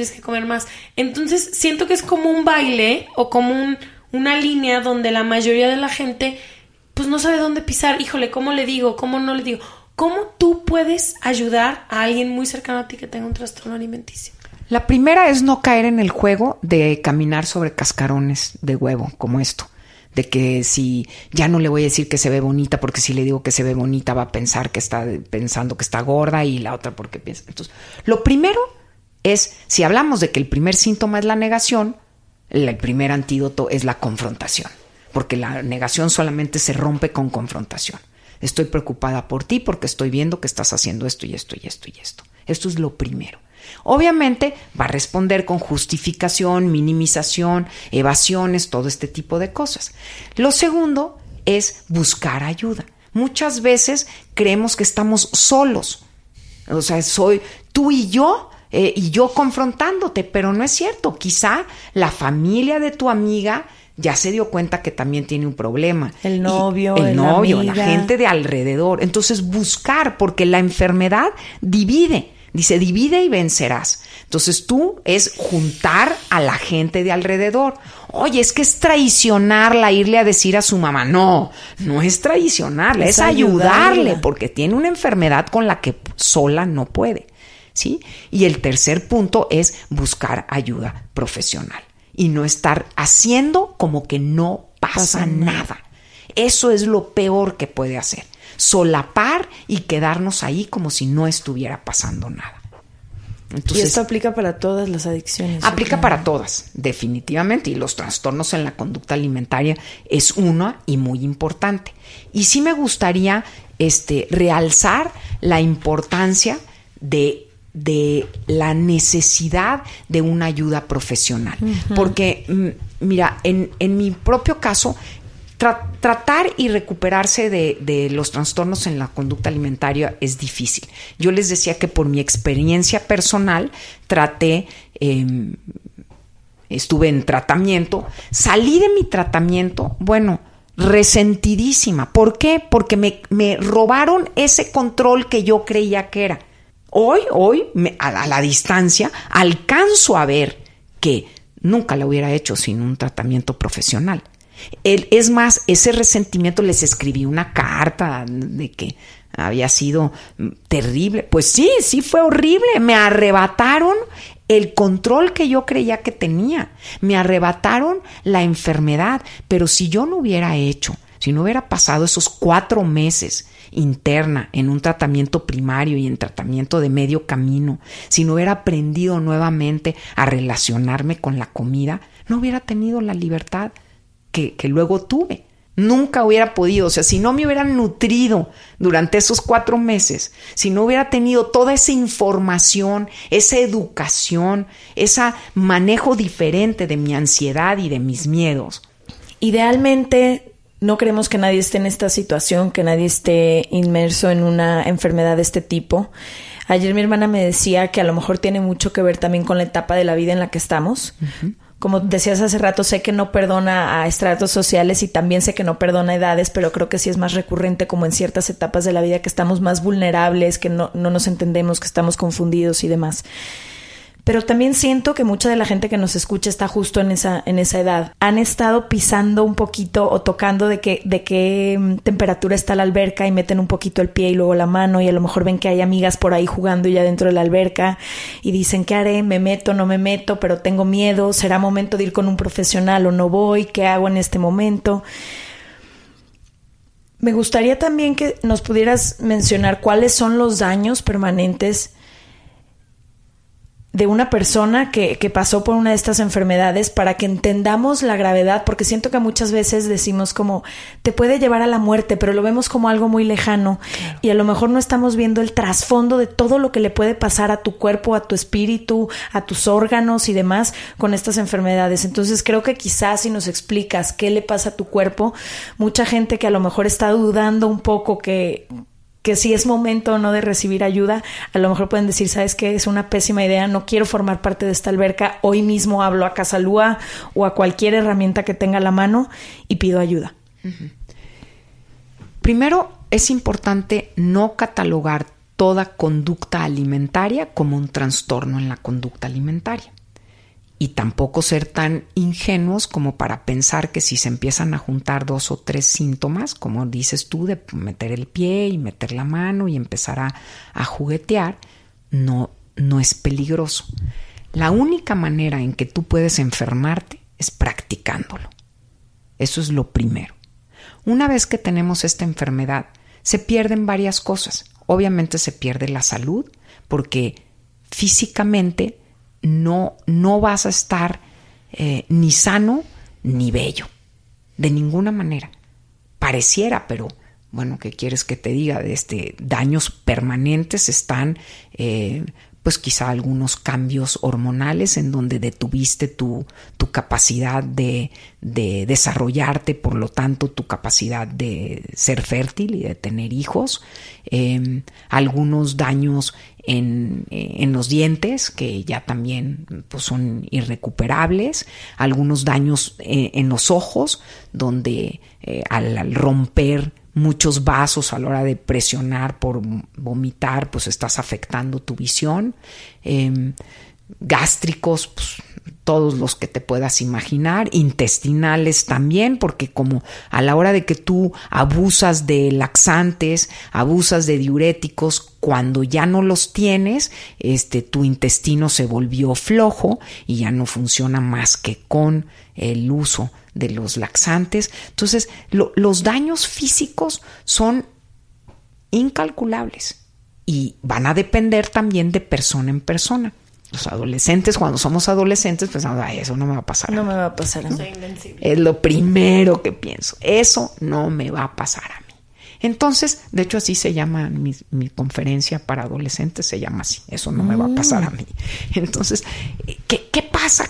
Entonces siento que es como un baile o como una línea donde la mayoría de la gente pues no sabe dónde pisar. Híjole, ¿cómo le digo? ¿Cómo no le digo? ¿Cómo tú puedes ayudar a alguien muy cercano a ti que tenga un trastorno alimenticio? La primera es no caer en el juego de caminar sobre cascarones de huevo, como esto. De que si ya no le voy a decir que se ve bonita, porque si le digo que se ve bonita va a pensar que está pensando que está gorda, y la otra porque piensa. Entonces, lo primero es, si hablamos de que el primer síntoma es la negación, el primer antídoto es la confrontación, porque la negación solamente se rompe con confrontación. Estoy preocupada por ti porque estoy viendo que estás haciendo esto y esto y esto y esto. Esto es lo primero. Obviamente va a responder con justificación, minimización, evasiones, todo este tipo de cosas. Lo segundo es buscar ayuda. Muchas veces creemos que estamos solos. O sea, soy tú y yo confrontándote, pero no es cierto. Quizá la familia de tu amiga ya se dio cuenta que también tiene un problema. El novio, la gente de alrededor. Entonces buscar, porque la enfermedad divide. Dice, divide y vencerás. Entonces tú es juntar a la gente de alrededor. Oye, es que es traicionarla irle a decir a su mamá. No es traicionarla, es ayudarle, porque tiene una enfermedad con la que sola no puede, ¿sí? Y el tercer punto es buscar ayuda profesional y no estar haciendo como que no pasa nada. Eso es lo peor que puede hacer. Solapar y quedarnos ahí como si no estuviera pasando nada. Entonces, y esto aplica para todas las adicciones. Aplica para todas, definitivamente. Y los trastornos en la conducta alimentaria es una y muy importante. Y sí me gustaría realzar la importancia de la necesidad de una ayuda profesional. Uh-huh. Porque, mira, en mi propio caso, tratar y recuperarse de los trastornos en la conducta alimentaria es difícil. Yo les decía que por mi experiencia personal estuve en tratamiento, salí de mi tratamiento, resentidísima. ¿Por qué? Porque me robaron ese control que yo creía que era. Hoy a la distancia, alcanzo a ver que nunca lo hubiera hecho sin un tratamiento profesional. Es más, ese resentimiento, les escribí una carta de que había sido terrible. Pues sí fue horrible. Me arrebataron el control que yo creía que tenía. Me arrebataron la enfermedad. Pero si yo no hubiera si no hubiera pasado esos 4 meses interna en un tratamiento primario y en tratamiento de medio camino, si no hubiera aprendido nuevamente a relacionarme con la comida, no hubiera tenido la libertad que luego tuve. Nunca hubiera podido, o sea, si no me hubieran nutrido durante esos 4 meses, si no hubiera tenido toda esa información, esa educación, ese manejo diferente de mi ansiedad y de mis miedos. Idealmente, no queremos que nadie esté en esta situación, que nadie esté inmerso en una enfermedad de este tipo. Ayer mi hermana me decía que a lo mejor tiene mucho que ver también con la etapa de la vida en la que estamos. Uh-huh. como decías hace rato, sé que no perdona a estratos sociales y también sé que no perdona edades, pero creo que sí es más recurrente como en ciertas etapas de la vida que estamos más vulnerables, que no nos entendemos, que estamos confundidos y demás. Pero también siento que mucha de la gente que nos escucha está justo en esa edad. Han estado pisando un poquito o tocando de qué temperatura está la alberca y meten un poquito el pie y luego la mano y a lo mejor ven que hay amigas por ahí jugando ya dentro de la alberca y dicen, ¿qué haré? ¿Me meto? ¿No me meto? Pero tengo miedo. ¿Será momento de ir con un profesional o no voy? ¿Qué hago en este momento? Me gustaría también que nos pudieras mencionar cuáles son los daños permanentes de una persona que pasó por una de estas enfermedades para que entendamos la gravedad, porque siento que muchas veces decimos como te puede llevar a la muerte, pero lo vemos como algo muy lejano. Claro. Y a lo mejor no estamos viendo el trasfondo de todo lo que le puede pasar a tu cuerpo, a tu espíritu, a tus órganos y demás con estas enfermedades. Entonces creo que quizás si nos explicas qué le pasa a tu cuerpo, mucha gente que a lo mejor está dudando un poco que si es momento o no de recibir ayuda, a lo mejor pueden decir, ¿sabes qué? Es una pésima idea, no quiero formar parte de esta alberca, hoy mismo hablo a Casalúa o a cualquier herramienta que tenga a la mano y pido ayuda. Uh-huh. Primero, es importante no catalogar toda conducta alimentaria como un trastorno en la conducta alimentaria. Y tampoco ser tan ingenuos como para pensar que si se empiezan a juntar 2 o 3 síntomas, como dices tú, de meter el pie y meter la mano y empezar a juguetear, no es peligroso. La única manera en que tú puedes enfermarte es practicándolo. Eso es lo primero. Una vez que tenemos esta enfermedad, se pierden varias cosas. Obviamente se pierde la salud, porque físicamente no vas a estar ni sano ni bello, de ninguna manera. Pareciera, pero bueno, ¿qué quieres que te diga? Daños permanentes están, pues quizá algunos cambios hormonales en donde detuviste tu capacidad de desarrollarte, por lo tanto tu capacidad de ser fértil y de tener hijos, algunos daños en los dientes que ya también pues, son irrecuperables, algunos daños en los ojos donde al romper muchos vasos a la hora de presionar por vomitar, pues estás afectando tu visión, gástricos, pues, todos los que te puedas imaginar, intestinales también, porque como a la hora de que tú abusas de laxantes, abusas de diuréticos, cuando ya no los tienes, tu intestino se volvió flojo y ya no funciona más que con el uso de los laxantes. Entonces, los daños físicos son incalculables y van a depender también de persona en persona. Los adolescentes, cuando somos adolescentes, pensamos, ay, eso no me va a pasar. No me va a pasar a mí. Soy invencible. Es lo primero que pienso. Eso no me va a pasar a mí. Entonces, de hecho, así se llama mi conferencia para adolescentes, se llama así. Eso no me va a pasar a mí. Entonces, ¿qué pasa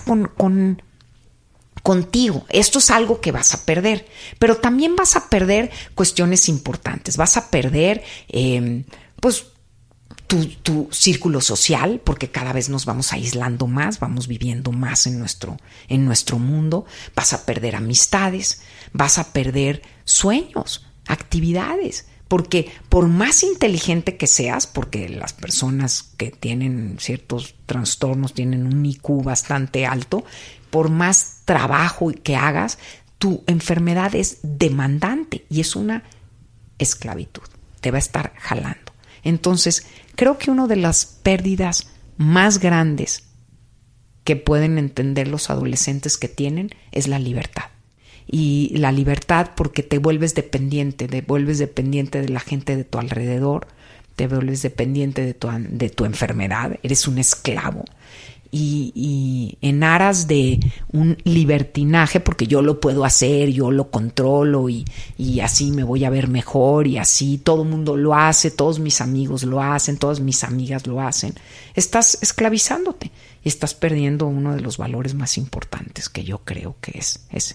contigo? Esto es algo que vas a perder, pero también vas a perder cuestiones importantes. Vas a perder, pues, tu círculo social, porque cada vez nos vamos aislando más, vamos viviendo más en nuestro mundo. Vas a perder amistades, vas a perder sueños, actividades, porque por más inteligente que seas, porque las personas que tienen ciertos trastornos tienen un IQ bastante alto, por más trabajo que hagas, tu enfermedad es demandante y es una esclavitud, te va a estar jalando. Entonces, creo que una de las pérdidas más grandes que pueden entender los adolescentes que tienen es la libertad. Y la libertad porque te vuelves dependiente de la gente de tu alrededor, te vuelves dependiente de tu enfermedad, eres un esclavo. Y en aras de un libertinaje, porque yo lo puedo hacer, yo lo controlo y así me voy a ver mejor y así todo el mundo lo hace, todos mis amigos lo hacen, todas mis amigas lo hacen, estás esclavizándote y estás perdiendo uno de los valores más importantes que yo creo que es ese.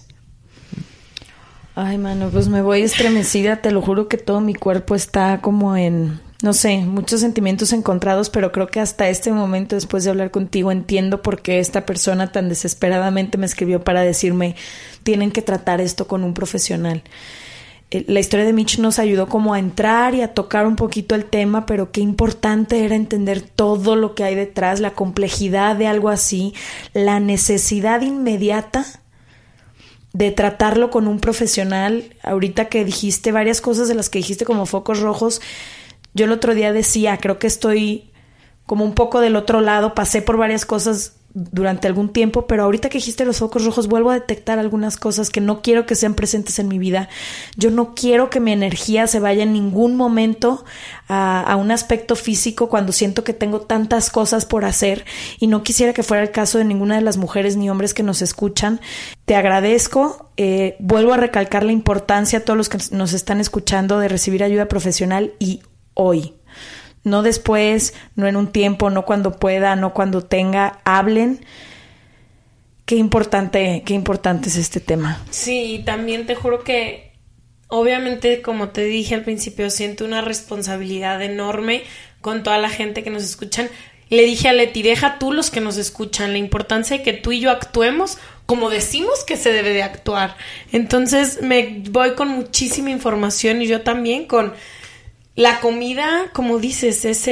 Ay, mano, pues me voy estremecida, te lo juro que todo mi cuerpo está como en no sé, muchos sentimientos encontrados, pero creo que hasta este momento, después de hablar contigo, entiendo por qué esta persona tan desesperadamente me escribió para decirme, tienen que tratar esto con un profesional. La historia de Mitch nos ayudó como a entrar y a tocar un poquito el tema, pero qué importante era entender todo lo que hay detrás, la complejidad de algo así, la necesidad inmediata de tratarlo con un profesional. Ahorita que dijiste varias cosas de las que dijiste como focos rojos, yo el otro día decía, creo que estoy como un poco del otro lado, pasé por varias cosas durante algún tiempo, pero ahorita que dijiste los focos rojos, vuelvo a detectar algunas cosas que no quiero que sean presentes en mi vida. Yo no quiero que mi energía se vaya en ningún momento a un aspecto físico cuando siento que tengo tantas cosas por hacer, y no quisiera que fuera el caso de ninguna de las mujeres ni hombres que nos escuchan. Te agradezco, vuelvo a recalcar la importancia a todos los que nos están escuchando de recibir ayuda profesional, y hoy. No después, no en un tiempo, no cuando pueda, no cuando tenga. Hablen. Qué importante es este tema. Sí, también te juro que obviamente, como te dije al principio, siento una responsabilidad enorme con toda la gente que nos escuchan. Le dije a Leti, deja tú los que nos escuchan, la importancia de que tú y yo actuemos como decimos que se debe de actuar. Entonces me voy con muchísima información, y yo también con... La comida, como dices, es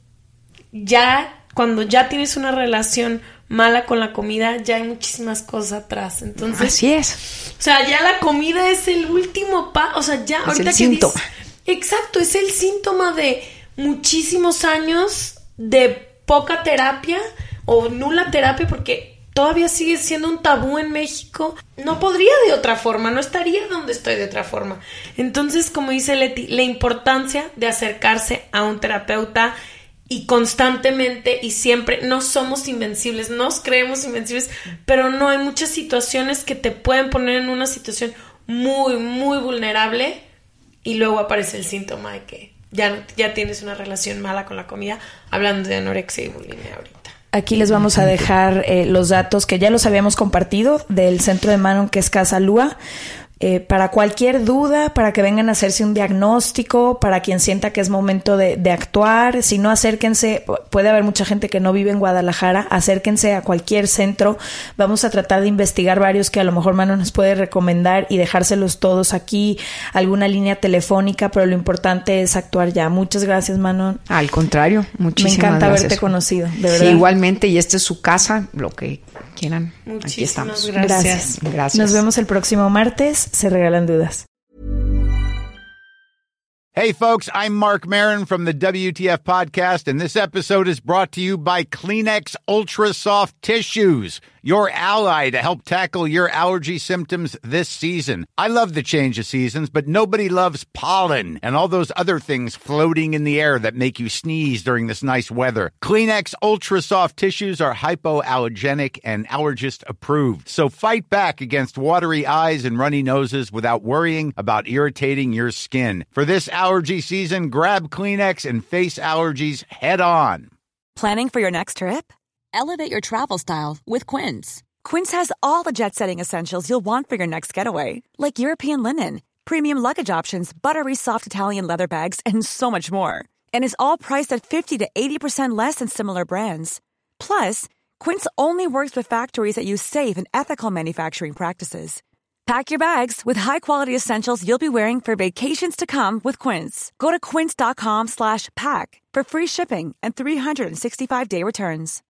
cuando ya tienes una relación mala con la comida, ya hay muchísimas cosas atrás. Entonces, así es. O sea, ya la comida es el último o sea, ya es ahorita el síntoma. Exacto, es el síntoma de muchísimos años de poca terapia o nula terapia, porque todavía sigue siendo un tabú en México. No podría de otra forma, no estaría donde estoy de otra forma. Entonces, como dice Leti, la importancia de acercarse a un terapeuta, y constantemente y siempre. No somos invencibles, nos creemos invencibles, pero no, hay muchas situaciones que te pueden poner en una situación muy, muy vulnerable, y luego aparece el síntoma de que ya tienes una relación mala con la comida, hablando de anorexia y bulimia ahorita. Aquí les vamos a dejar los datos que ya los habíamos compartido del centro de Manon, que es Casa Lua. Para cualquier duda, para que vengan a hacerse un diagnóstico, para quien sienta que es momento de actuar. Si no, acérquense. Puede haber mucha gente que no vive en Guadalajara. Acérquense a cualquier centro. Vamos a tratar de investigar varios que a lo mejor Manon nos puede recomendar y dejárselos todos aquí, alguna línea telefónica, pero lo importante es actuar ya. Muchas gracias, Manon. Al contrario, muchísimas gracias. Me encanta haberte conocido, de verdad. Sí, igualmente, y esta es su casa, lo que quieran. Muchísimas aquí estamos. Gracias. Nos vemos el próximo martes. Se regalan dudas. Hey, folks, I'm Mark Maron from the WTF Podcast, and this episode is brought to you by Kleenex Ultra Soft Tissues, your ally to help tackle your allergy symptoms this season. I love the change of seasons, but nobody loves pollen and all those other things floating in the air that make you sneeze during this nice weather. Kleenex Ultra Soft Tissues are hypoallergenic and allergist approved, so fight back against watery eyes and runny noses without worrying about irritating your skin. For this allergy season, grab Kleenex and face allergies head on. Planning for your next trip? Elevate your travel style with Quince. Quince has all the jet-setting essentials you'll want for your next getaway, like European linen, premium luggage options, buttery soft Italian leather bags, and so much more. And is all priced at 50 to 80% less than similar brands. Plus, Quince only works with factories that use safe and ethical manufacturing practices. Pack your bags with high-quality essentials you'll be wearing for vacations to come with Quince. Go to quince.com/pack for free shipping and 365-day returns.